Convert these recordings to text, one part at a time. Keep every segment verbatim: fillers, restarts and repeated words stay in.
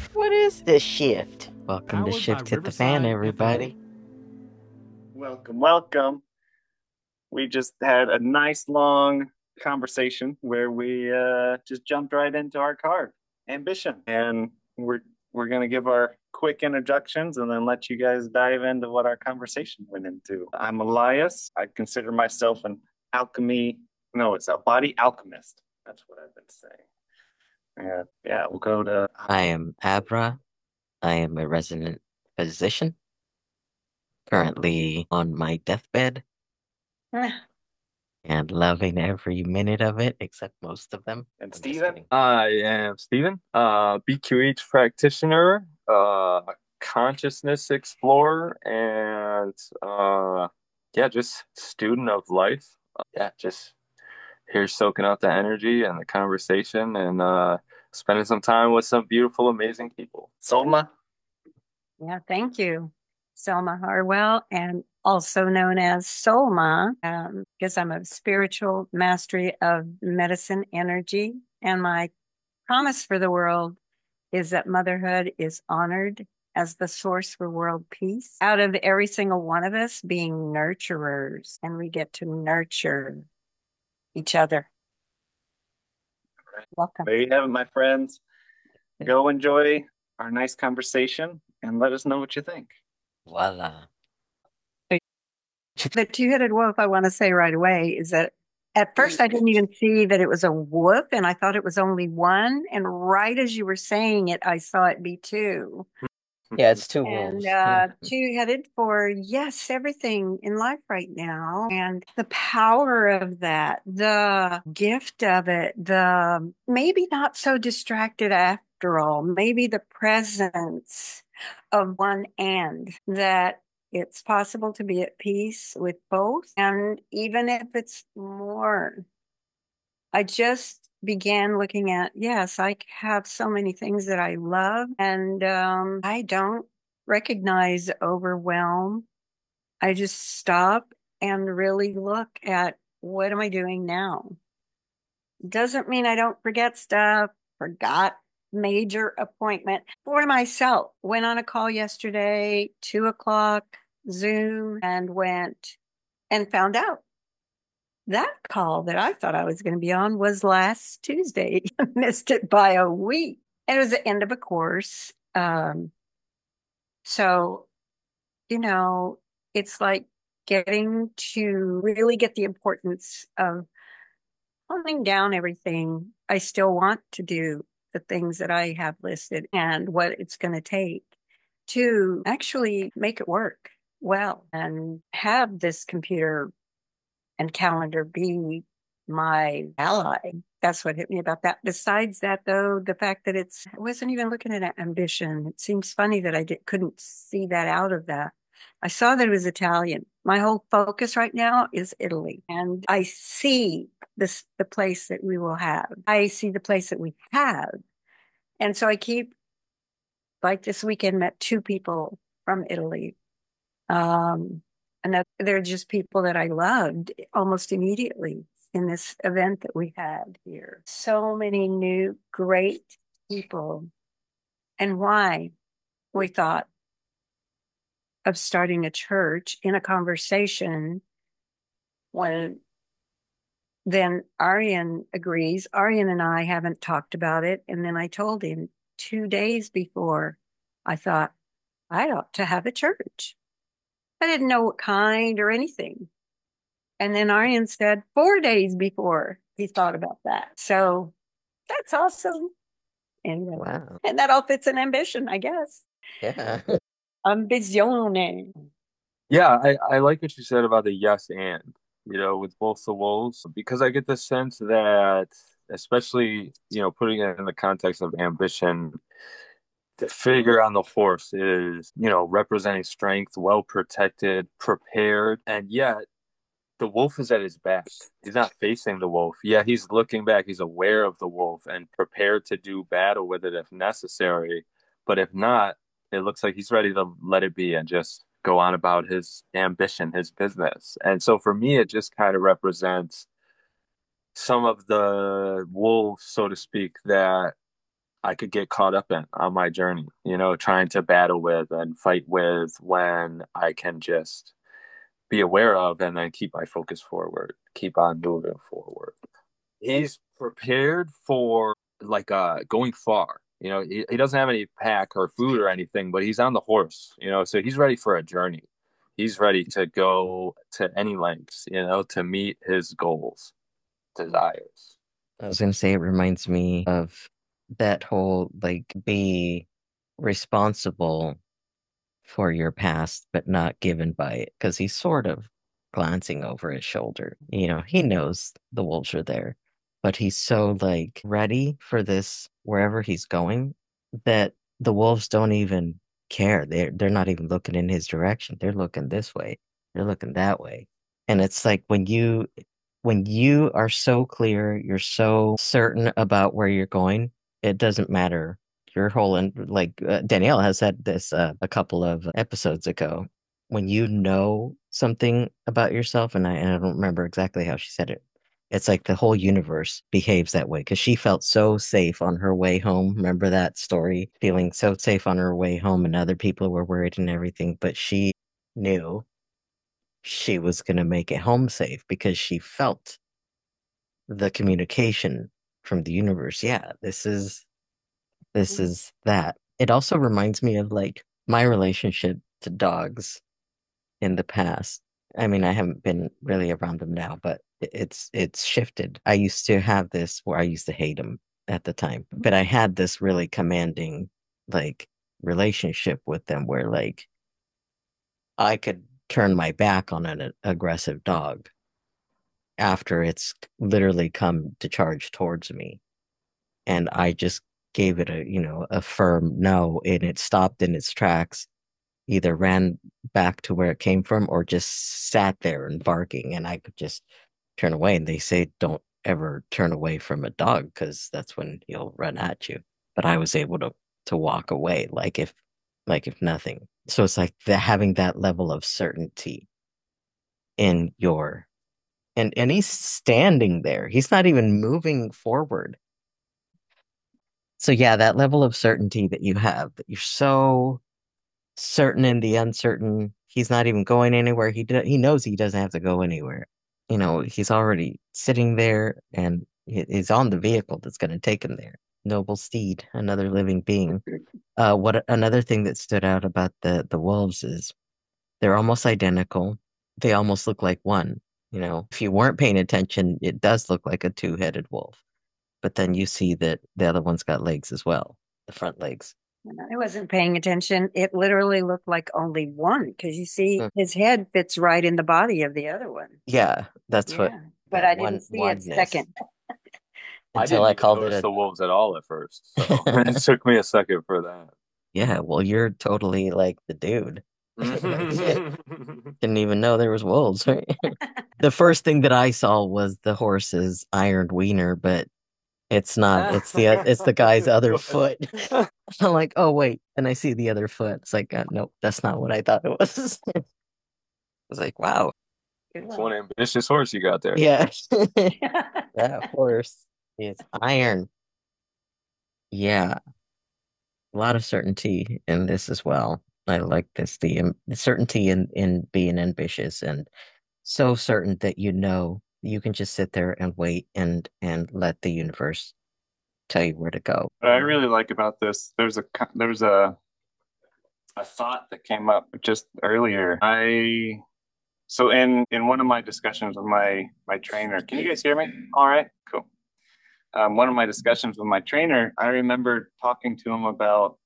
What is this shift? Welcome to Powered by Shift Hit the Fan, Riverside F M. everybody. Welcome, welcome. We just had a nice long conversation where we uh, just jumped right into our card, ambition, and we're we're gonna give our quick introductions and then let you guys dive into what our conversation went into. I'm Elias. I consider myself an alchemy. No, it's a body alchemist. That's what I've been saying. Yeah, yeah. We'll go to. I am Abra. I am a resident physician, currently on my deathbed and loving every minute of it, except most of them. And I'm just Steven? kidding. I am Stephen, uh, B Q H practitioner, uh, consciousness explorer, and uh, yeah, just student of life. Uh, yeah, just here soaking up the energy and the conversation and uh, spending some time with some beautiful, amazing people. Solma? Yeah, thank you. Selma Harwell, and also known as Solma, um, because I'm a spiritual mastery of medicine energy. And my promise for the world is that motherhood is honored as the source for world peace. Out of every single one of us being nurturers, and we get to nurture each other. Welcome. There you have it, my friends. Go enjoy our nice conversation and let us know what you think. Voila. The two-headed wolf, I want to say right away, is that at first I didn't even see that it was a wolf, and I thought it was only one. And right as you were saying it, I saw it be two. Yeah, it's two And wolves. uh, two-headed for, yes, everything in life right now. And the power of that, the gift of it, the maybe not so distracted after all, maybe the presence of one and that it's possible to be at peace with both. And even if it's more, I just began looking at, yes, I have so many things that I love, and um, I don't recognize overwhelm. I just stop and really look at what am I doing now? Doesn't mean I don't forget stuff, forgot major appointment for myself. Went on a call yesterday, two o'clock, Zoom, and went and found out that call that I thought I was going to be on was last Tuesday. Missed it by a week. And it was the end of a course. Um, so, you know, it's like getting to really get the importance of holding down everything. I still want to do the things that I have listed and what it's going to take to actually make it work well and have this computer and calendar be my ally. That's what hit me about that. Besides that, though, the fact that it's, I wasn't even looking at ambition. It seems funny that I did, couldn't see that out of that. I saw that it was Italian. My whole focus right now is Italy. And I see this, the place that we will have. I see the place that we have. And so I keep, like this weekend, met two people from Italy. Um, and that they're just people that I loved almost immediately in this event that we had here. So many new, great people. And why we thought of starting a church in a conversation when then Aryan agrees. Aryan and I haven't talked about it. And then I told him two days before, I thought, I ought to have a church. I didn't know what kind or anything. And then Aryan said four days before he thought about that. So that's awesome. And, Wow. and that all fits in ambition, I guess. Yeah. Ambitione. Yeah, I, I like what you said about the yes and, you know, with both the wolves, because I get the sense that, especially, you know, putting it in the context of ambition, the figure on the horse is, you know, representing strength, well protected, prepared, and yet the wolf is at his back. He's not facing the wolf. Yeah, he's looking back. He's aware of the wolf and prepared to do battle with it if necessary. But if not, it looks like he's ready to let it be and just go on about his ambition, his business. And so for me, it just kind of represents some of the wolves, so to speak, that I could get caught up in on my journey, you know, trying to battle with and fight with when I can just be aware of and then keep my focus forward, keep on moving forward. He's prepared for like uh going far. You know, he, he doesn't have any pack or food or anything, but he's on the horse, you know, so he's ready for a journey. He's ready to go to any lengths, you know, to meet his goals, desires. I was gonna say it reminds me of that whole like be responsible for your past, but not given by it, because he's sort of glancing over his shoulder. You know, he knows the wolves are there, but he's so like ready for this wherever he's going that the wolves don't even care. They're they're not even looking in his direction. They're looking this way. They're looking that way. And it's like when you when you are so clear, you're so certain about where you're going, it doesn't matter your whole and like uh, Danielle has said this uh, a couple of episodes ago. When you know something about yourself, and I, and I don't remember exactly how she said it, it's like the whole universe behaves that way because she felt so safe on her way home. Remember that story? Feeling so safe on her way home, and other people were worried and everything, but she knew she was going to make it home safe because she felt the communication from the universe. Yeah, this is this is that. It also reminds me of like my relationship to dogs in the past. I mean, I haven't been really around them now, but it's it's shifted. I used to have this where I used to hate them at the time, but I had this really commanding like relationship with them where like I could turn my back on an aggressive dog after it's literally come to charge towards me, and I just gave it a, you know, a firm no, and it stopped in its tracks, either ran back to where it came from or just sat there and barking, and I could just turn away. And they say don't ever turn away from a dog because that's when he'll run at you. But I was able to to walk away like if like if nothing. So it's like the having that level of certainty in your and and he's standing there. He's not even moving forward. So yeah, that level of certainty that you have, that you're so certain in the uncertain. He's not even going anywhere. He do, he knows he doesn't have to go anywhere. You know, he's already sitting there and he- he's on the vehicle that's going to take him there. Noble steed, another living being. Uh, what another thing that stood out about the the wolves is they're almost identical. They almost look like one. You know, if you weren't paying attention, it does look like a two-headed wolf. But then you see that the other one's got legs as well, the front legs. I wasn't paying attention. It literally looked like only one because you see Mm. his head fits right in the body of the other one. Yeah, that's what. Yeah, but that I didn't one see it oneness. second. I Until didn't I even called it notice a. the wolves at all at first, so it took me a second for that. Yeah, well, you're totally like the dude. Didn't even know there was wolves, right? The first thing that I saw was the horse's iron wiener, but it's not. It's the it's the guy's other foot. I'm like, oh wait, and I see the other foot. It's like, uh, nope, that's not what I thought it was. I was like, wow, Good It's one. one ambitious horse you got there. yeah, that horse is iron. Yeah, a lot of certainty in this as well. I like this the, um, the certainty in in being ambitious and so certain that you know you can just sit there and wait and and let the universe tell you where to go. What I really like about this, there's a co- there's a a thought that came up just earlier. I so in in one of my discussions with my my trainer, can you guys hear me? All right, cool. Um, one of my discussions with my trainer, I remember talking to him about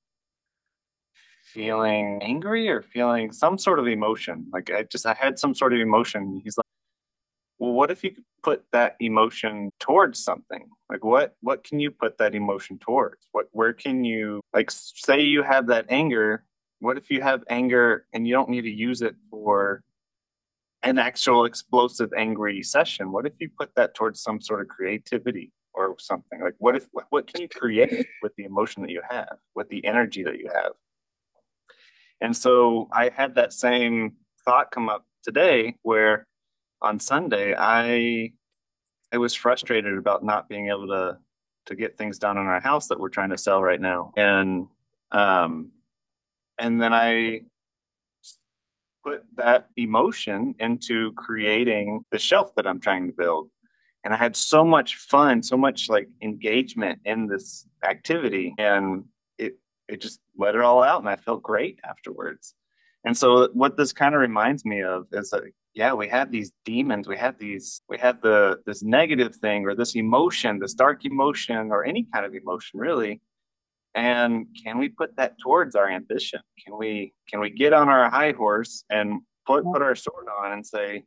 feeling angry or feeling some sort of emotion. Like I just I had some sort of emotion. He's like, well, what if you could put that emotion towards something? Like what what can you put that emotion towards? What where can you like say you have that anger? What if you have anger and you don't need to use it for an actual explosive angry session? What if you put that towards some sort of creativity or something? Like what if what can you create with the emotion that you have, with the energy that you have? And so I had that same thought come up today where on Sunday I I was frustrated about not being able to to get things done in our house that we're trying to sell right now. And um, and then I put that emotion into creating the shelf that I'm trying to build. And I had so much fun, so much like engagement in this activity, and it it just let it all out, and I felt great afterwards. And so what this kind of reminds me of is that yeah, we had these demons, we had these, we had the this negative thing or this emotion, this dark emotion, or any kind of emotion really. And can we put that towards our ambition? Can we can we get on our high horse and put put our sword on and say,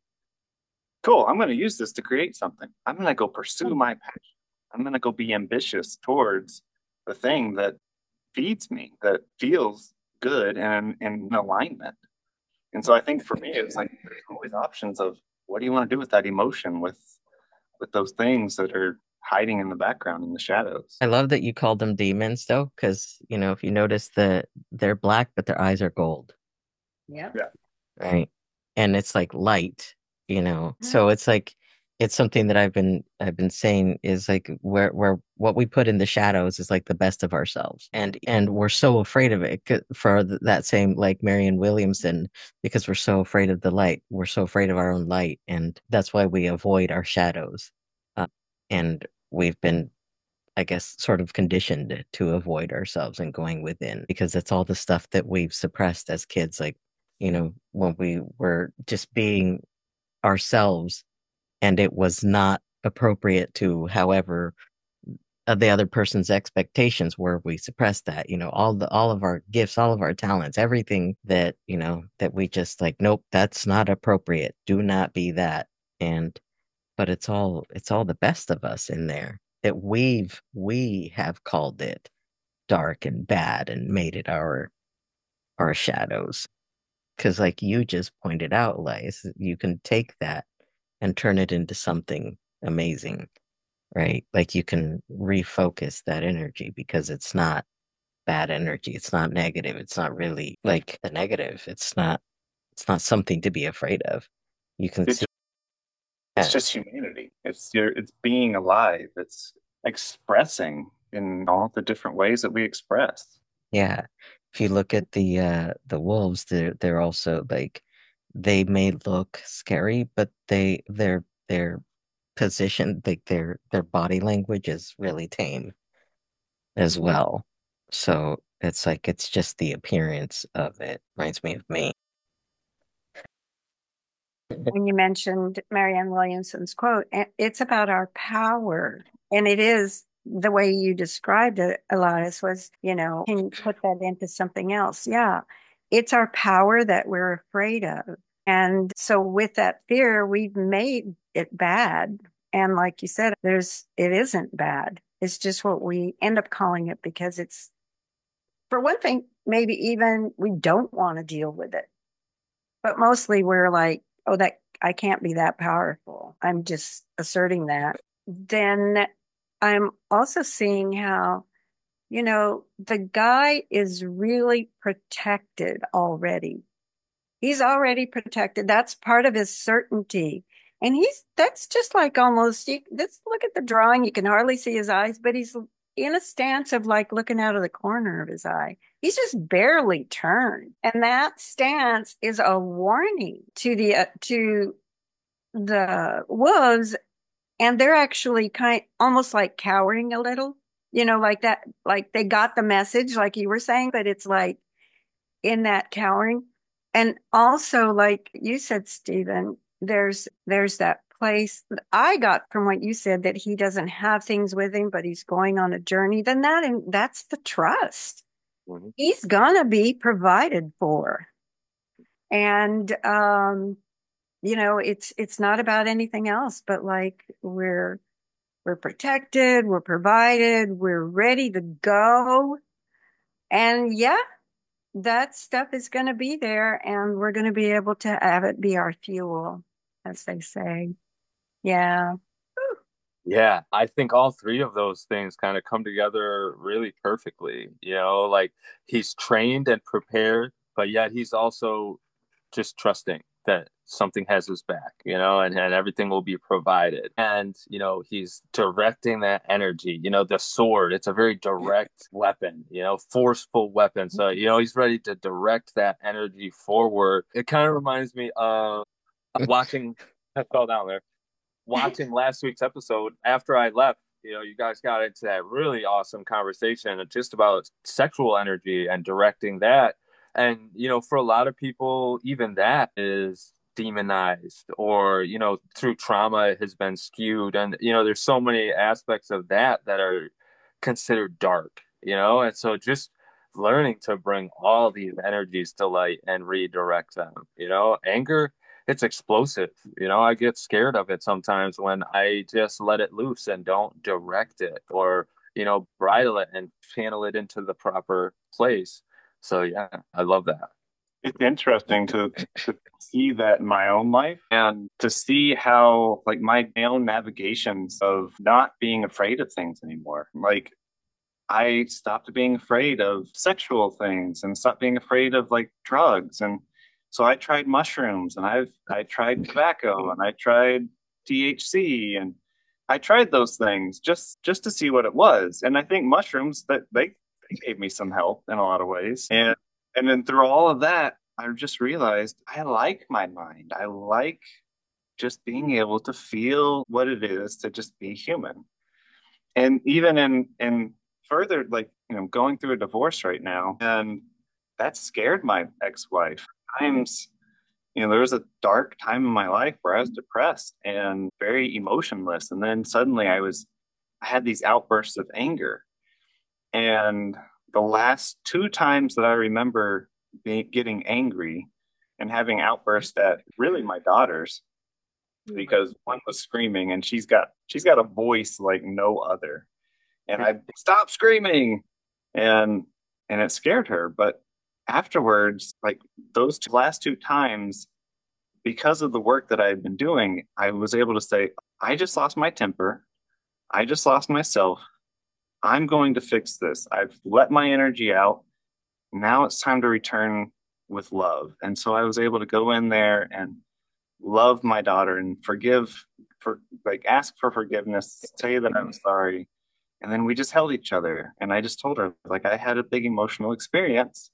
cool, I'm going to use this to create something. I'm going to go pursue my passion. I'm going to go be ambitious towards the thing that feeds me, that feels good and in alignment. And so I think for me, it's like there's always options of what do you want to do with that emotion, with with those things that are hiding in the background in the shadows. I love that you called them demons, though, because you know if you notice that they're black, but their eyes are gold. Yep. Yeah. Right. And it's like light, you know. Mhm. So it's like it's something that I've been I've been saying is like where where what we put in the shadows is like the best of ourselves. And and we're so afraid of it c- for th- that same like Marianne Williamson, because we're so afraid of the light. We're so afraid of our own light, and that's why we avoid our shadows. Uh, and we've been, I guess, sort of conditioned to avoid ourselves and going within, because it's all the stuff that we've suppressed as kids, like, you know, when we were just being ourselves and it was not appropriate to however uh, the other person's expectations were, we suppressed that, you know, all the all of our gifts, all of our talents, everything that, you know, that we just like, nope, that's not appropriate. Do not be that. And but it's all it's all the best of us in there that we've we have called it dark and bad and made it our our shadows. Because like you just pointed out, Lies, you can take that and turn it into something amazing, right? Like you can refocus that energy because it's not bad energy, it's not negative, it's not really like a negative, it's not it's not something to be afraid of. You can It's see just, it's yeah, just humanity. It's your it's being alive. It's expressing in all the different ways that we express. yeah. If you look at the uh the wolves, they're they're also like they may look scary, but they their their position, like their their body language is really tame as well. So it's like it's just the appearance of it reminds me of me. When you mentioned Marianne Williamson's quote, "And it's about our power." And it is the way you described it, Elias, was, you know, can you put that into something else? Yeah. It's our power that we're afraid of. And so with that fear, we've made it bad. And like you said, there's, it isn't bad. It's just what we end up calling it because it's, for one thing, maybe even we don't want to deal with it. But mostly we're like, oh, that I can't be that powerful. I'm just asserting that. Then I'm also seeing how, you know, the guy is really protected already. He's already protected. That's part of his certainty. And he's, that's just like almost, you, let's look at the drawing. You can hardly see his eyes, but he's in a stance of like looking out of the corner of his eye. He's just barely turned. And that stance is a warning to the, uh, to the wolves. And they're actually kind, almost like cowering a little, you know, like that, like they got the message, like you were saying, but it's like in that cowering. And also, like you said, Stephen, there's there's that place that I got from what you said that he doesn't have things with him, but he's going on a journey. Then that and that's the trust. Mhm. He's gonna be provided for, and um, you know, it's it's not about anything else, but like we're we're protected, we're provided, we're ready to go, and yeah, that stuff is going to be there and we're going to be able to have it be our fuel, as they say. Yeah. Yeah, I think all three of those things kind of come together really perfectly. You know, like he's trained and prepared, but yet he's also just trusting. that something has his back, you know, and, and everything will be provided. And, you know, he's directing that energy, you know, the sword, it's a very direct weapon, you know, forceful weapon. So, you know, he's ready to direct that energy forward. It kind of reminds me of watching, I fell down there, watching last week's episode after I left. You know, you guys got into that really awesome conversation just about sexual energy and directing that. And, you know, for a lot of people, even that is demonized or, you know, through trauma it has been skewed. And, you know, there's so many aspects of that that are considered dark, you know, and so just learning to bring all these energies to light and redirect them, you know, anger, it's explosive. You know, I get scared of it sometimes when I just let it loose and don't direct it or, you know, bridle it and channel it into the proper place. So, yeah, I love that. It's interesting to, to see that in my own life and to see how, like, my own navigations of not being afraid of things anymore. Like, I stopped being afraid of sexual things and stopped being afraid of like drugs. And so I tried mushrooms and I've I tried tobacco and I tried T H C and I tried those things just just to see what it was. And I think mushrooms that they, they gave me some help in a lot of ways. And and then through all of that, I just realized I like my mind. I like just being able to feel what it is to just be human. And even in in further, like, you know, going through a divorce right now, and that scared my ex-wife. Times, you know, there was a dark time in my life where I was depressed and very emotionless. And then suddenly I was, I had these outbursts of anger. And the last two times that I remember being, getting angry and having outbursts at really my daughters, because one was screaming and she's got she's got a voice like no other. And I stopped screaming and and it scared her. But afterwards, like those two, last two times, because of the work that I had been doing, I was able to say, I just lost my temper. I just lost myself. I'm going to fix this. I've let my energy out. Now it's time to return with love. And so I was able to go in there and love my daughter and forgive, for like ask for forgiveness, say that I'm sorry. And then we just held each other. And I just told her, like, I had a big emotional experience.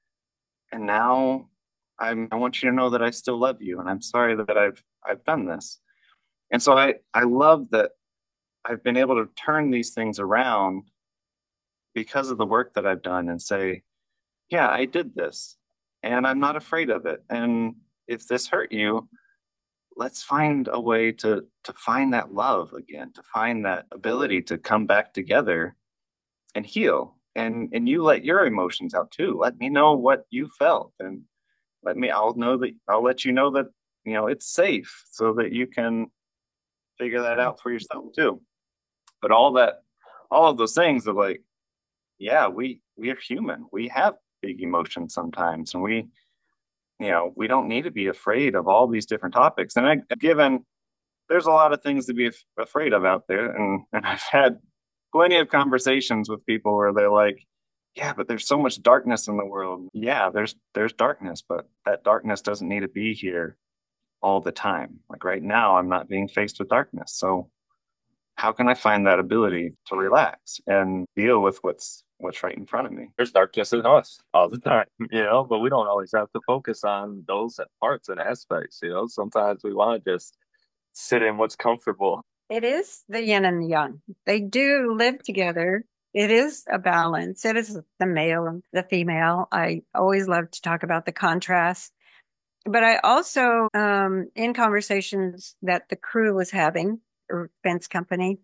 And now I'm, I want you to know that I still love you. And I'm sorry that I've, I've done this. And so I, I love that I've been able to turn these things around because of the work that I've done and say, yeah, I did this and I'm not afraid of it. And if this hurt you, let's find a way to to find that love again, to find that ability to come back together and heal. And and you let your emotions out too. Let me know what you felt, and let me. I'll know that. I'll let you know that you know it's safe, so that you can figure that out for yourself too. But all that, all of those things are like, yeah, we we are human. We have big emotions sometimes, and we you know, we don't need to be afraid of all these different topics. And I, given there's a lot of things to be af- afraid of out there, and, and I've had plenty of conversations with people where they're like, "Yeah, but there's so much darkness in the world." Yeah, there's there's darkness, but that darkness doesn't need to be here all the time. Like right now, I'm not being faced with darkness, so how can I find that ability to relax and deal with what's what's right in front of me? There's darkness in us all the time, you know, but we don't always have to focus on those parts and aspects, you know. Sometimes we want to just sit in what's comfortable. It is the yin and the yang. They do live together. It is a balance. It is the male and the female. I always love to talk about the contrast. But I also, um, in conversations that the crew was having, or fence company,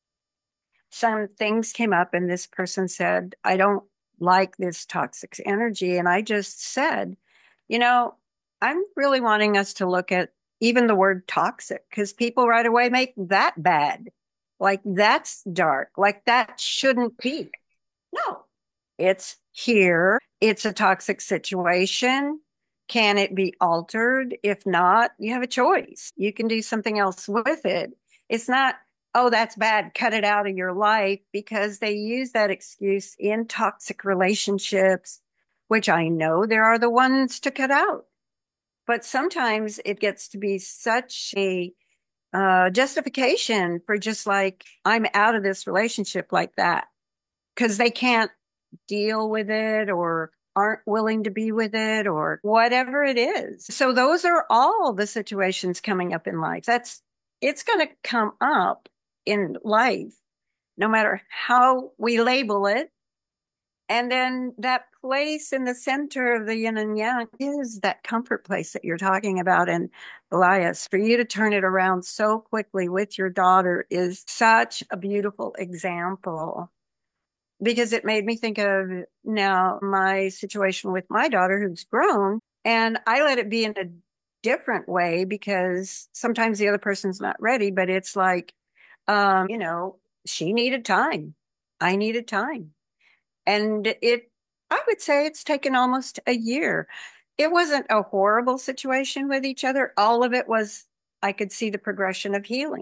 some things came up and this person said, I don't like this toxic energy. And I just said, you know, I'm really wanting us to look at even the word toxic, because people right away make that bad. Like that's dark, like that shouldn't be. No, it's here. It's a toxic situation. Can it be altered? If not, you have a choice. You can do something else with it. It's not, oh, that's bad, cut it out of your life, because they use that excuse in toxic relationships, which I know there are the ones to cut out. But sometimes it gets to be such a uh, justification for just like, I'm out of this relationship like that because they can't deal with it or aren't willing to be with it or whatever it is. So those are all the situations coming up in life. That's, it's going to come up in life, no matter how we label it. And then that place in the center of the yin and yang is that comfort place that you're talking about. And Elias, for you to turn it around so quickly with your daughter is such a beautiful example, because it made me think of now my situation with my daughter who's grown, and I let it be in a different way because sometimes the other person's not ready, but it's like, um, you know, she needed time. I needed time. And it, I would say it's taken almost a year. It wasn't a horrible situation with each other. All of it was, I could see the progression of healing.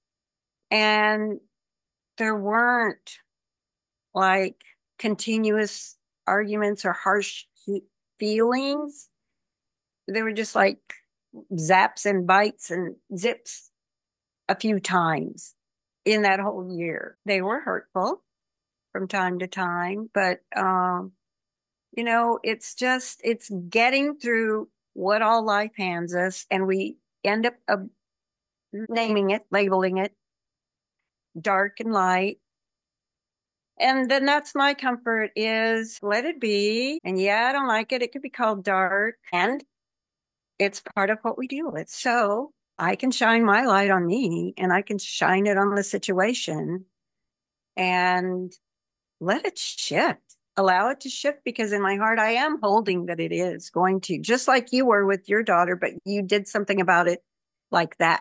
And there weren't like continuous arguments or harsh feelings. They were just like zaps and bites and zips a few times in that whole year. They were hurtful from time to time, but um, you know, it's just, it's getting through what all life hands us, and we end up uh, naming it, labeling it dark and light. And then that's my comfort, is let it be. And yeah, I don't like it. It could be called dark, and it's part of what we deal with. So I can shine my light on me and I can shine it on the situation and let it shift. Allow it to shift, because in my heart, I am holding that it is going to, just like you were with your daughter, but you did something about it like that.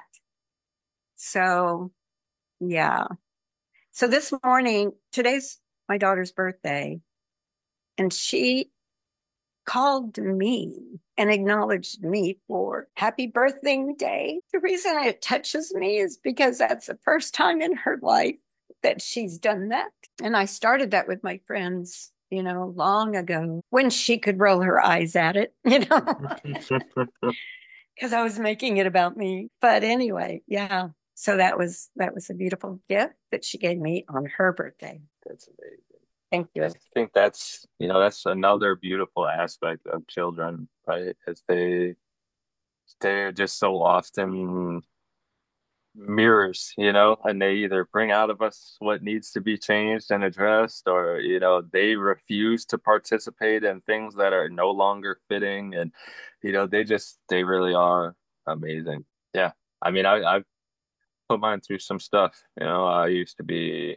So, yeah. So this morning, today's my daughter's birthday, and she called me and acknowledged me for happy birthday day. The reason it touches me is because that's the first time in her life that she's done that. And I started that with my friends, you know, long ago, when she could roll her eyes at it, you know, because I was making it about me. But anyway, yeah. So that was, that was a beautiful gift that she gave me on her birthday. That's amazing. Thank you. I think that's, you know, that's another beautiful aspect of children, right? As they, they're just so often mirrors, you know, and they either bring out of us what needs to be changed and addressed, or, you know, they refuse to participate in things that are no longer fitting. And, you know, they just, they really are amazing. Yeah. I mean, I, I've put mine through some stuff, you know, I used to be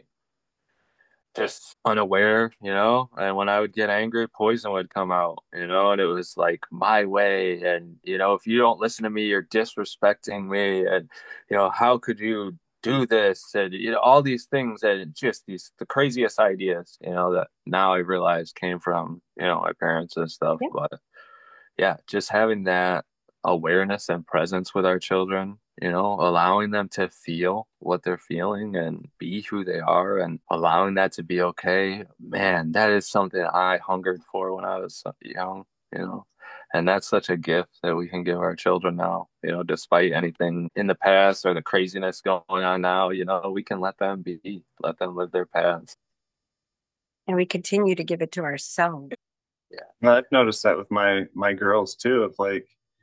just unaware, you know, and when I would get angry, poison would come out, you know, and it was like my way. And, you know, if you don't listen to me, you're disrespecting me. And, you know, how could you do this? And, you know, all these things, and just these, the craziest ideas, you know, that now I realize came from, you know, my parents and stuff. Yeah. But yeah, just having that awareness and presence with our children, you know, allowing them to feel what they're feeling and be who they are, and allowing that to be okay. Man, that is something I hungered for when I was young, you know, and that's such a gift that we can give our children now, you know, despite anything in the past or the craziness going on now, you know, we can let them be, let them live their paths. And we continue to give it to ourselves. Yeah. I've noticed that with my my girls too, of like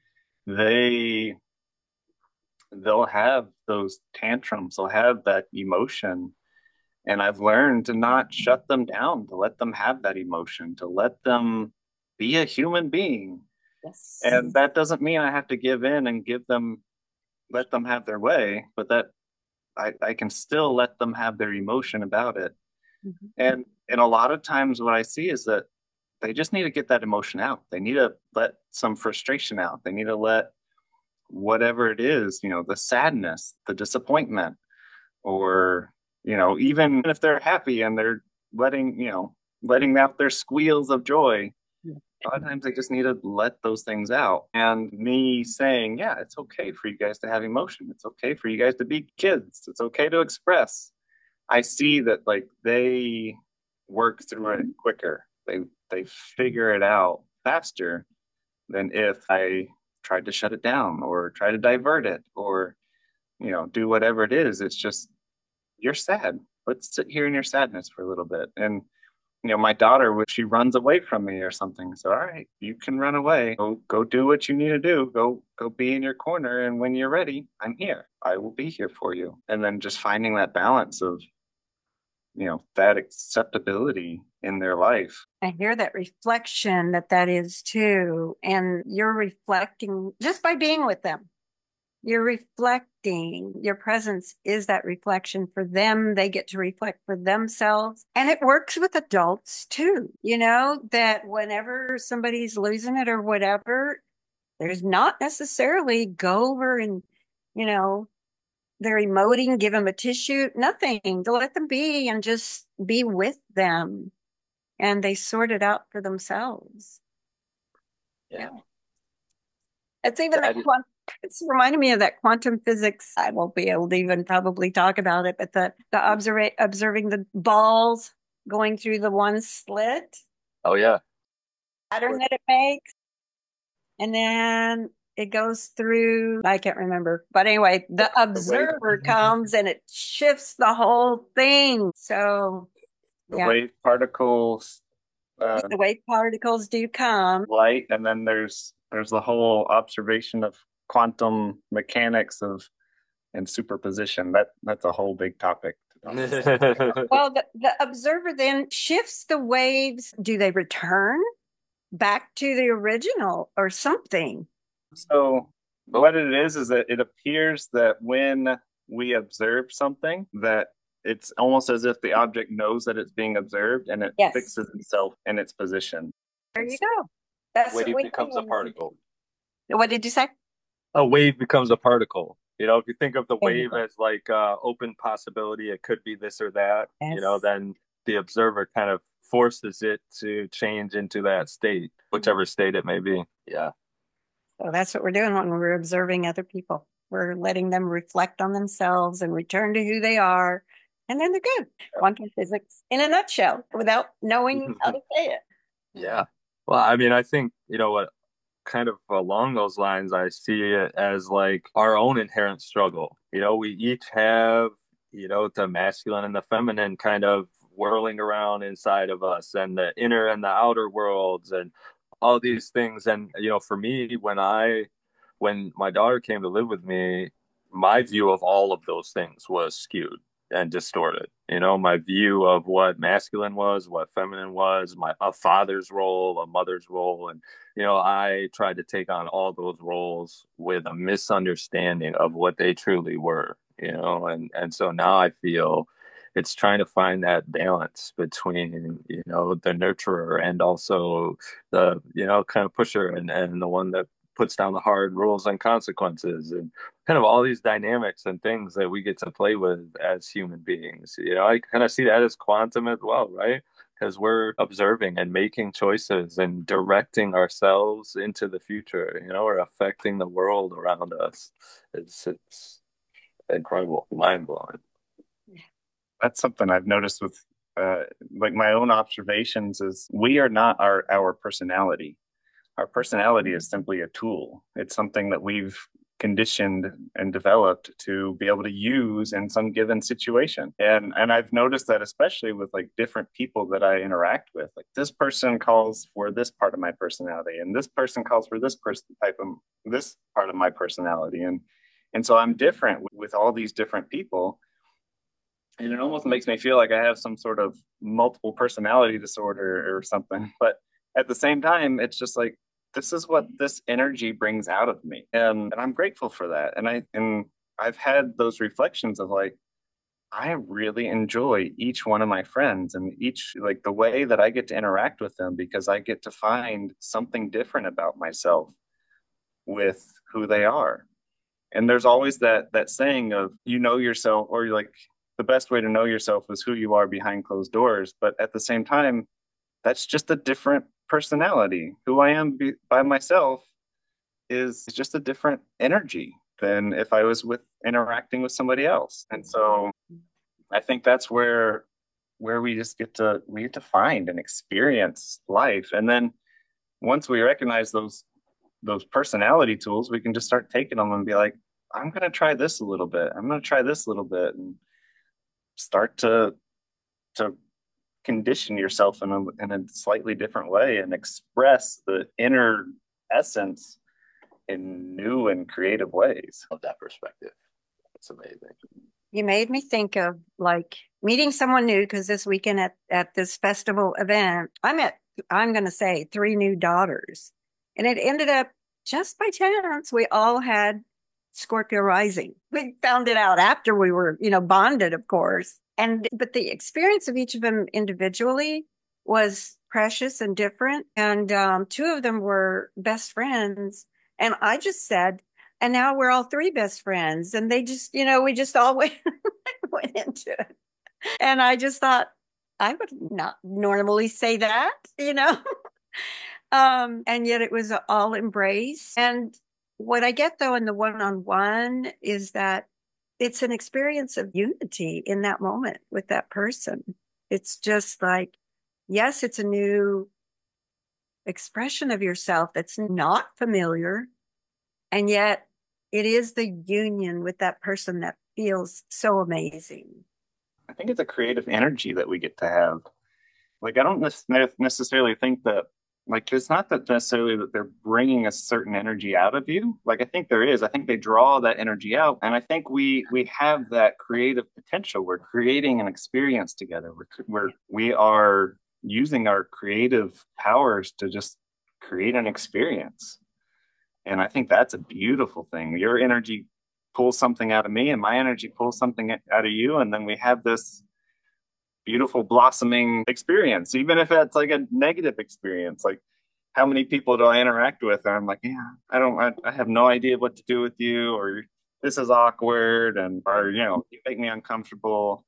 they they'll have those tantrums, they'll have that emotion, and I've learned to not shut them down, to let them have that emotion, to let them be a human being. Yes. And that doesn't mean I have to give in and give them, let them have their way, but that I, I can still let them have their emotion about it. Mm-hmm. And and a lot of times what I see is that they just need to get that emotion out. They need to let some frustration out. They need to let whatever it is, you know, the sadness, the disappointment, or, you know, even if they're happy and they're letting, you know, letting out their squeals of joy, a lot of times they just need to let those things out. And me saying, yeah, it's okay for you guys to have emotion. It's okay for you guys to be kids. It's okay to express. I see that like they work through it quicker. They they figure it out faster than if I tried to shut it down or try to divert it or, you know, do whatever it is. It's just, you're sad. Let's sit here in your sadness for a little bit. And, you know, my daughter, she runs away from me or something. So, all right, you can run away. Go, go do what you need to do. Go, go be in your corner. And when you're ready, I'm here. I will be here for you. And then just finding that balance of, you know, that acceptability in their life. I hear that reflection that that is too. And you're reflecting just by being with them. You're reflecting. Your presence is that reflection for them. They get to reflect for themselves. And it works with adults too. You know, that whenever somebody's losing it or whatever, there's not necessarily go over and, you know, they're emoting, give them a tissue, nothing, to let them be and just be with them. And they sort it out for themselves. Yeah. Yeah. It's even That that is- quantum, it's reminding me of that quantum physics. I won't be able to even probably talk about it, but the, the observa- observing the balls going through the one slit Oh yeah. pattern that it makes. And then it goes through, I can't remember. But anyway, the observer comes and it shifts the whole thing. So The yeah, wave particles, uh, the wave particles do come. light, and then there's there's the whole observation of quantum mechanics of and superposition. That that's a whole big topic. Well, the, the observer then shifts the waves. Do they return back to the original or something? So what it is is that it appears that when we observe something, that it's almost as if the object knows that it's being observed and it Yes. fixes itself in its position. There you go. That's what Wave we becomes a particle. What did you say? A wave becomes a particle. You know, if you think of the There you wave go. as like uh, open possibility, it could be this or that. Yes. You know, then the observer kind of forces it to change into that state, whichever state it may be. Yeah. So that's what we're doing when we're observing other people. We're letting them reflect on themselves and return to who they are. And then they're good. Quantum physics in a nutshell without knowing how to say it. Yeah. Well, I mean, I think, you know what, kind of along those lines, I see it as like our own inherent struggle. You know, we each have, you know, the masculine and the feminine kind of whirling around inside of us, and the inner and the outer worlds, and all these things. And, you know, for me, when I, when my daughter came to live with me, my view of all of those things was skewed and distorted. You know, my view of what masculine was, what feminine was, my a father's role, a mother's role, and you know, I tried to take on all those roles with a misunderstanding of what they truly were. You know, and and so now I feel it's trying to find that balance between, you know, the nurturer and also the, you know, kind of pusher, and and the one that puts down the hard rules and consequences, and kind of all these dynamics and things that we get to play with as human beings. You know, I kind of see that as quantum as well, right? Because we're observing and making choices and directing ourselves into the future, you know, or affecting the world around us. It's it's incredible, mind blowing. That's something I've noticed with uh, like my own observations is we are not our our personality. Our personality is simply a tool. It's something that we've conditioned and developed to be able to use in some given situation. And and I've noticed that especially with like different people that I interact with. Like this person calls for this part of my personality, and this person calls for this person type of this part of my personality. And and so I'm different with, with all these different people. And it almost makes me feel like I have some sort of multiple personality disorder or something. But at the same time, it's just like this is what this energy brings out of me, and, and I'm grateful for that. And I and I've had those reflections of like I really enjoy each one of my friends and each like the way that I get to interact with them because I get to find something different about myself with who they are. And there's always that that saying of you know yourself, or you're like the best way to know yourself is who you are behind closed doors. But at the same time, that's just a different personality. Who I am be, by myself is just a different energy than if I was with interacting with somebody else. And so I think that's where where we just get to we get to find and experience life. And then once we recognize those those personality tools, we can just start taking them and be like, I'm going to try this a little bit. I'm going to try this a little bit and start to to condition yourself in a, in a slightly different way and express the inner essence in new and creative ways. Of that perspective. That's amazing. You made me think of like meeting someone new, because this weekend at, at this festival event, I met, I'm going to say, three new daughters. And it ended up just by chance, we all had Scorpio rising. We found it out after we were, you know, bonded, of course. And, but the experience of each of them individually was precious and different. And um, two of them were best friends. And I just said, and now we're all three best friends. And they just, you know, we just all went, went into it. And I just thought, I would not normally say that, you know? um, and yet it was all embrace. And what I get though in the one-on-one is that it's an experience of unity in that moment with that person. It's just like, yes, it's a new expression of yourself that's not familiar. And yet it is the union with that person that feels so amazing. I think it's a creative energy that we get to have. Like, I don't necessarily think that, like, it's not that necessarily that they're bringing a certain energy out of you. Like, I think there is. I think they draw that energy out. And I think we we have that creative potential. We're creating an experience together. We're, we're we are using our creative powers to just create an experience. And I think that's a beautiful thing. Your energy pulls something out of me, and my energy pulls something out of you. And then we have this beautiful blossoming experience, even if it's like a negative experience. Like, how many people do I interact with? And I'm like, yeah, I don't, I, I have no idea what to do with you, or this is awkward, and, or, you know, you make me uncomfortable.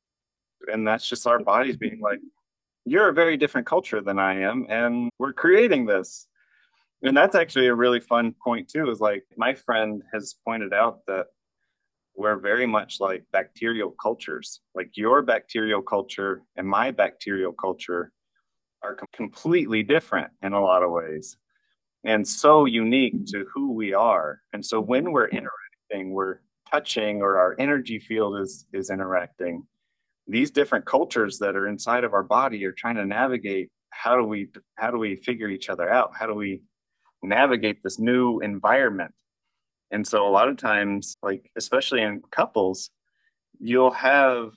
And that's just our bodies being like, you're a very different culture than I am, and we're creating this. And that's actually a really fun point too, is like, my friend has pointed out that we're very much like bacterial cultures. Like, your bacterial culture and my bacterial culture are com- completely different in a lot of ways, and so unique to who we are. And so when we're interacting, we're touching, or our energy field is is interacting. These different cultures that are inside of our body are trying to navigate, how do we how do we figure each other out? How do we navigate this new environment? And so a lot of times, like, especially in couples, you'll have,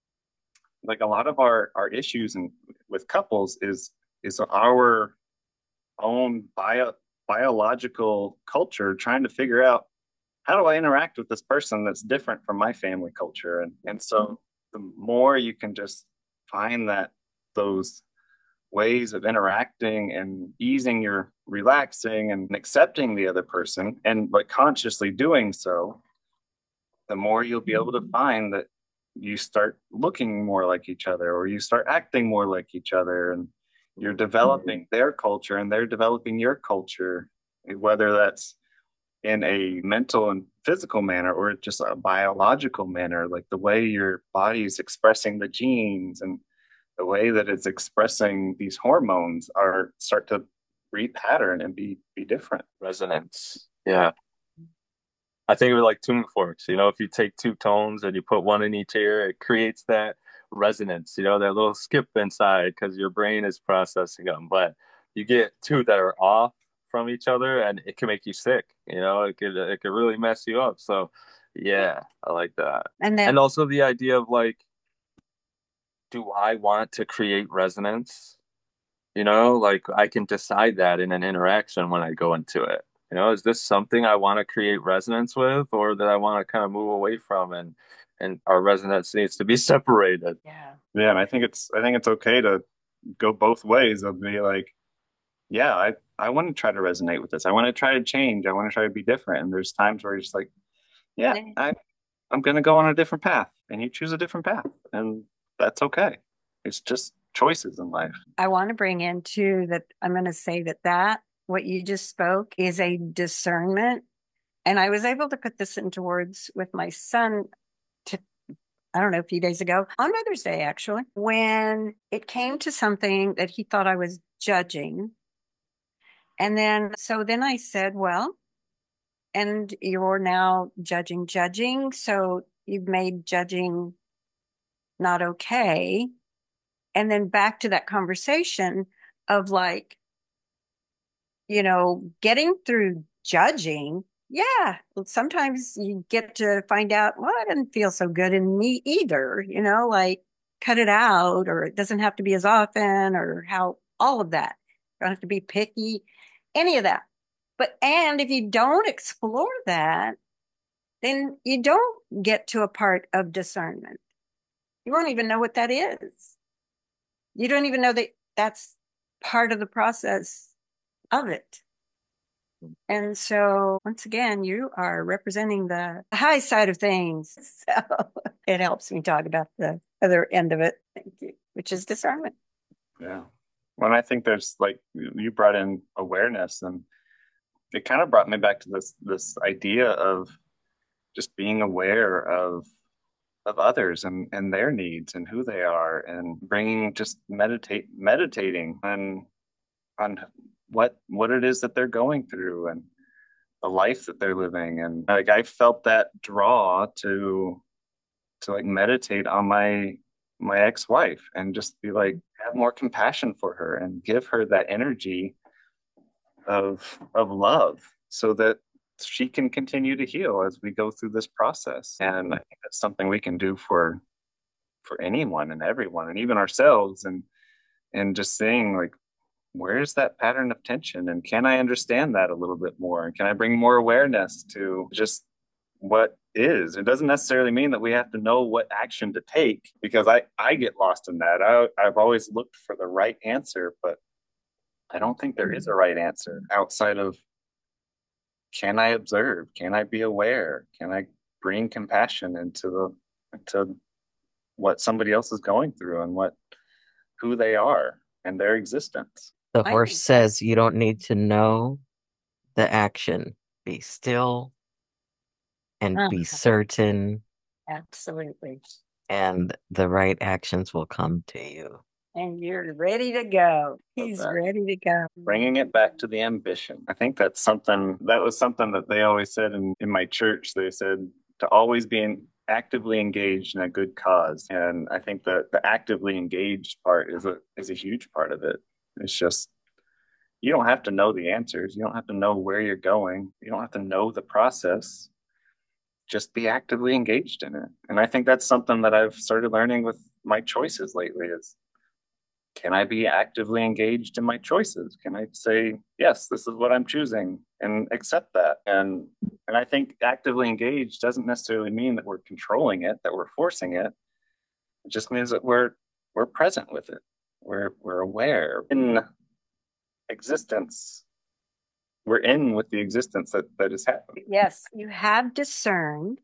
like, a lot of our our issues and with couples is is our own bio biological culture trying to figure out, how do I interact with this person that's different from my family culture? And and so the more you can just find that those ways of interacting and easing your relaxing and accepting the other person, and like consciously doing so, the more you'll be able to find that you start looking more like each other, or you start acting more like each other, and you're developing their culture and they're developing your culture, whether that's in a mental and physical manner or just a biological manner, like the way your body's expressing the genes and the way that it's expressing these hormones are start to repattern and be be different. Resonance. Yeah. I think of it like tuning forks. You know, if you take two tones and you put one in each ear, it creates that resonance, you know, that little skip inside because your brain is processing them. But you get two that are off from each other and it can make you sick. You know, it could it could really mess you up. So yeah, I like that. And then And also the idea of like, do I want to create resonance? You know, like I can decide that in an interaction when I go into it. You know, is this something I want to create resonance with, or that I want to kind of move away from, and and our resonance needs to be separated? yeah. Yeah, and I think it's I think it's okay to go both ways, of be like, yeah, I I want to try to resonate with this. I want to try to change. I want to try to be different. And there's times where you're just like, yeah, I I'm gonna go on a different path, and you choose a different path, and that's okay. It's just choices in life. I want to bring in too that I'm going to say that that what you just spoke is a discernment. And I was able to put this into words with my son to, I don't know, a few days ago on Mother's Day, actually, when it came to something that he thought I was judging. And then, so then I said, well, and you're now judging, judging. So you've made judging not okay. And then back to that conversation of like, you know, getting through judging. Yeah, sometimes you get to find out, well, it doesn't feel so good in me either, you know, like cut it out, or it doesn't have to be as often, or how all of that. Don't have to be picky, any of that. But, and if you don't explore that, then you don't get to a part of discernment. You won't even know what that is. You don't even know that that's part of the process of it. And so, once again, you are representing the high side of things. So it helps me talk about the other end of it. Thank you, which is discernment. Yeah. When I think there's like, you brought in awareness, and it kind of brought me back to this this idea of just being aware of of others and and their needs and who they are, and bringing just meditate meditating on on what what it is that they're going through and the life that they're living. And like I felt that draw to to like meditate on my my ex-wife and just be like, have more compassion for her and give her that energy of of love so that she can continue to heal as we go through this process. And I think that's something we can do for for anyone and everyone, and even ourselves. And and just saying like, where's that pattern of tension, and can I understand that a little bit more, and can I bring more awareness to just what is. It doesn't necessarily mean that we have to know what action to take, because i i get lost in that. I, I've always looked for the right answer, but I don't think there is a right answer outside of, can I observe, can I be aware, can I bring compassion into the into what somebody else is going through, and what who they are and their existence. The I horse think says you don't need to know the action. Be still and uh, be certain, absolutely. and the right actions will come to you. And you're ready to go. He's that. ready to go. Bringing it back to the ambition. I think that's something that was something that they always said in, in my church. They said to always be in, actively engaged in a good cause. And I think that the actively engaged part is a is a huge part of it. It's just, you don't have to know the answers. You don't have to know where you're going. You don't have to know the process. Just be actively engaged in it. And I think that's something that I've started learning with my choices lately is, can I be actively engaged in my choices? Can I say, yes, this is what I'm choosing, and accept that? And and I think actively engaged doesn't necessarily mean that we're controlling it, that we're forcing it. It just means that we're we're present with it. We're we're aware in existence. We're in with the existence that, that is happening. Yes, you have discerned.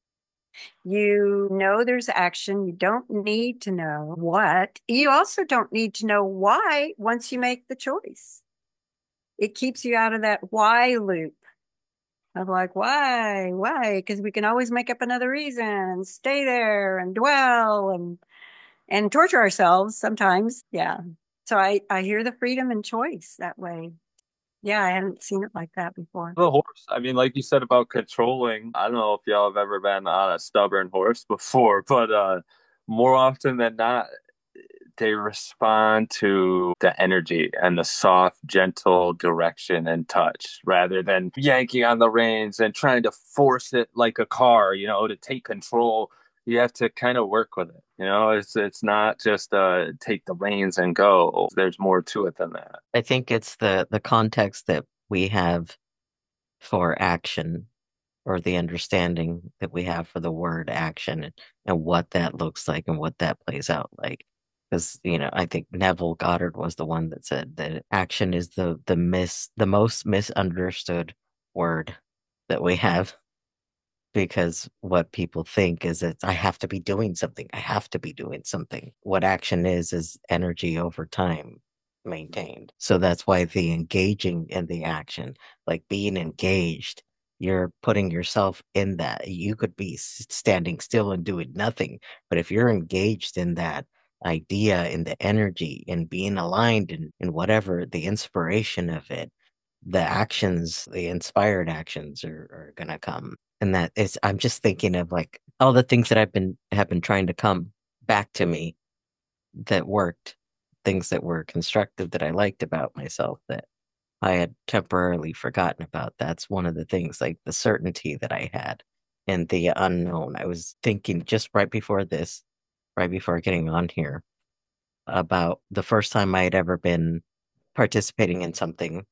You know there's action. You don't need to know what. You also don't need to know why once you make the choice. It keeps you out of that why loop of like, why, why? Because we can always make up another reason and stay there and dwell and and torture ourselves sometimes. Yeah. So I, I hear the freedom and choice that way. Yeah, I hadn't seen it like that before. The horse, I mean, like you said about controlling, I don't know if y'all have ever been on a stubborn horse before, but uh, more often than not, they respond to the energy and the soft, gentle direction and touch rather than yanking on the reins and trying to force it like a car, you know, to take control. You have to kind of work with it. You know, it's it's not just uh take the reins and go. There's more to it than that. I think it's the the context that we have for action, or the understanding that we have for the word action, and, and what that looks like and what that plays out like. Because, you know, I think Neville Goddard was the one that said that action is the the mis the most misunderstood word that we have, because what people think is that I have to be doing something. I have to be doing something. What action is is energy over time maintained. So that's why the engaging in the action, like being engaged, you're putting yourself in that. You could be standing still and doing nothing, but if you're engaged in that idea, in the energy, in being aligned in, in whatever the inspiration of it, the actions, the inspired actions are, are gonna come. And that is, I'm just thinking of like all the things that I've been have been trying to come back to me that worked, things that were constructive that I liked about myself that I had temporarily forgotten about. That's one of the things, like the certainty that I had and the unknown. I was thinking just right before this, right before getting on here, about the first time I had ever been participating in something.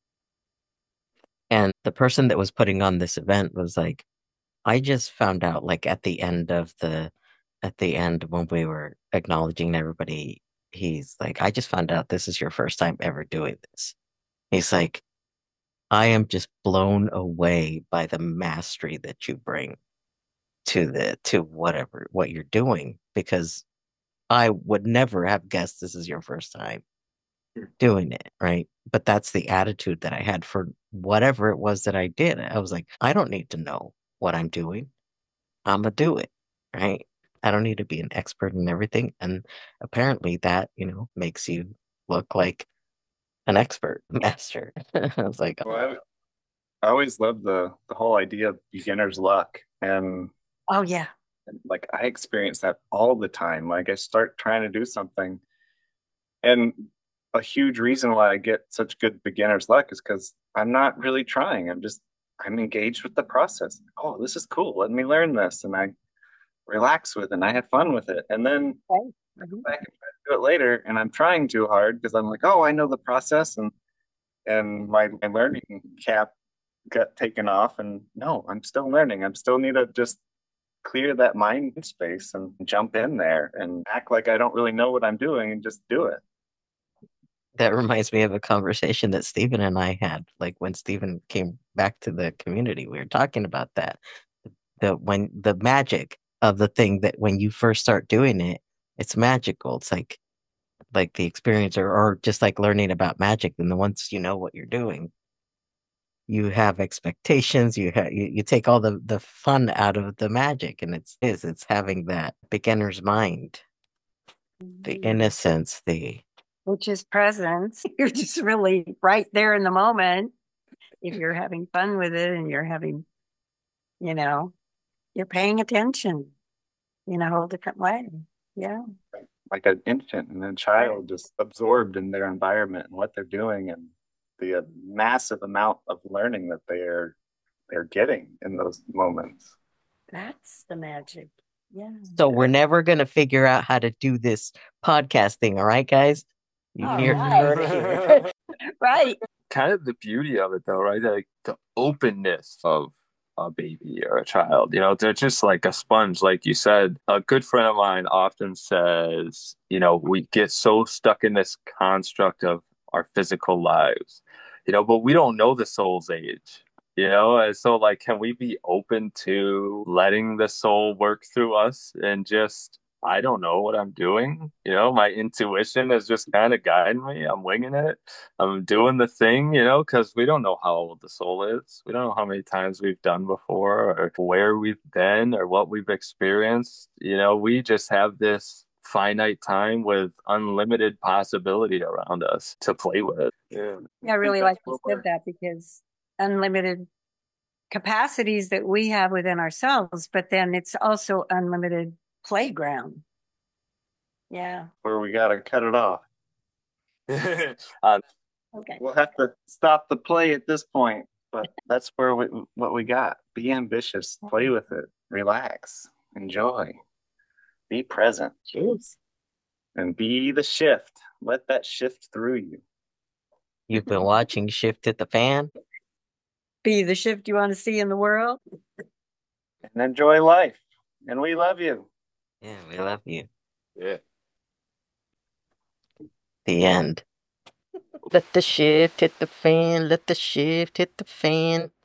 And the person that was putting on this event was like, I just found out, like at the end of the, at the end when we were acknowledging everybody, he's like, I just found out this is your first time ever doing this. He's like, I am just blown away by the mastery that you bring to the to whatever what you're doing, because I would never have guessed this is your first time doing it, right? But that's the attitude that I had for whatever it was that I did. I was like, I don't need to know what I'm doing. I'm gonna do it, right? I don't need to be an expert in everything. And apparently that, you know, makes you look like an expert master. I was like, Well, I, I always loved the the whole idea of beginner's luck, and Oh, yeah. like I experience that all the time. Like I start trying to do something, and a huge reason why I get such good beginner's luck is because I'm not really trying. I'm just I'm engaged with the process. Oh, this is cool. Let me learn this, and I relax with it, and I have fun with it. And then Right. I go Mhm. back and try to do it later, and I'm trying too hard because I'm like, oh, I know the process, and and my, my learning cap got taken off. And no, I'm still learning. I'm still need to just clear that mind space and jump in there and act like I don't really know what I'm doing and just do it. that reminds me of a conversation that Stephen and I had. Like when Stephen came back to the community, we were talking about that. The when the magic of the thing, that when you first start doing it, it's magical. It's like like the experience, or, or just like learning about magic. And then once you know what you're doing, you have expectations. You have you, you take all the the fun out of the magic, and it's is it's having that beginner's mind, the Mhm. innocence, the Which is presence. You're just really right there in the moment. If you're having fun with it and you're having, you know, you're paying attention in a whole different way. Yeah. Like an infant and a child just absorbed in their environment and what they're doing, and the uh, massive amount of learning that they're they're getting in those moments. That's the magic. Yeah. So we're never gonna figure out how to do this podcast thing, all right, guys? You All hear right. heard it here. Right. Kind of the beauty of it, though, right? Like the openness of a baby or a child. You know, they're just like a sponge, like you said. A good friend of mine often says, you know, we get so stuck in this construct of our physical lives, you know, but we don't know the soul's age. You know, and so like, can we be open to letting the soul work through us and just, I don't know what I'm doing. You know, my intuition is just kind of guiding me. I'm winging it. I'm doing the thing, you know, because we don't know how old the soul is. We don't know how many times we've done before or where we've been or what we've experienced. You know, we just have this finite time with unlimited possibility around us to play with. Yeah. I really like you said that, because unlimited capacities that we have within ourselves, but then it's also unlimited playground. Yeah. Where we got to cut it off. uh, Okay. We'll have to stop the play at this point, but that's where we what we got. Be ambitious, play with it, relax, enjoy, be present, Jeez. and be the shift. Let that shift through you. You've been watching Shift Hit the Fan. Be the shift you want to see in the world. And enjoy life. And we love you. Yeah, we love you. yeah. The end. Let the shift hit the fan. Let the shift hit the fan.